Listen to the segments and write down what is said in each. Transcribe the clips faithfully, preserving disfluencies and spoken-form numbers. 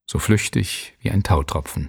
so flüchtig wie ein Tautropfen.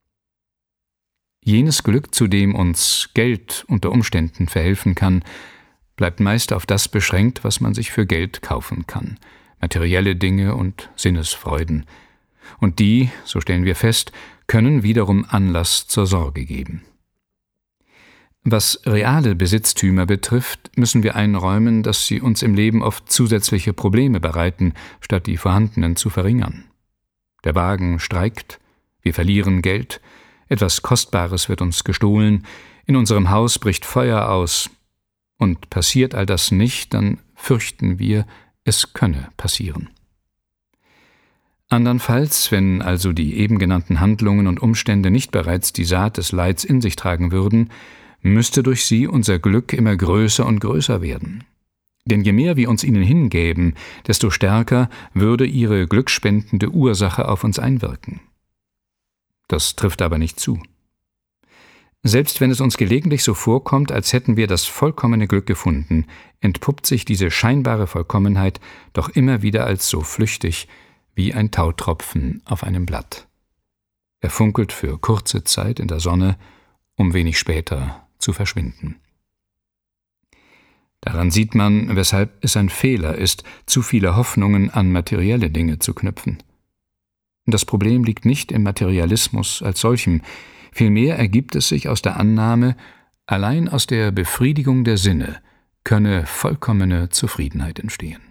Jenes Glück, zu dem uns Geld unter Umständen verhelfen kann, bleibt meist auf das beschränkt, was man sich für Geld kaufen kann, materielle Dinge und Sinnesfreuden. Und die, so stellen wir fest, können wiederum Anlass zur Sorge geben. Was reale Besitztümer betrifft, müssen wir einräumen, dass sie uns im Leben oft zusätzliche Probleme bereiten, statt die vorhandenen zu verringern. Der Wagen streikt, wir verlieren Geld, etwas Kostbares wird uns gestohlen, in unserem Haus bricht Feuer aus. Und passiert all das nicht, dann fürchten wir, es könne passieren. Andernfalls, wenn also die eben genannten Handlungen und Umstände nicht bereits die Saat des Leids in sich tragen würden, müsste durch sie unser Glück immer größer und größer werden. Denn je mehr wir uns ihnen hingäben, desto stärker würde ihre glückspendende Ursache auf uns einwirken. Das trifft aber nicht zu. Selbst wenn es uns gelegentlich so vorkommt, als hätten wir das vollkommene Glück gefunden, entpuppt sich diese scheinbare Vollkommenheit doch immer wieder als so flüchtig wie ein Tautropfen auf einem Blatt. Er funkelt für kurze Zeit in der Sonne, um wenig später zu verschwinden. Daran sieht man, weshalb es ein Fehler ist, zu viele Hoffnungen an materielle Dinge zu knüpfen. Das Problem liegt nicht im Materialismus als solchem, vielmehr ergibt es sich aus der Annahme, allein aus der Befriedigung der Sinne könne vollkommene Zufriedenheit entstehen.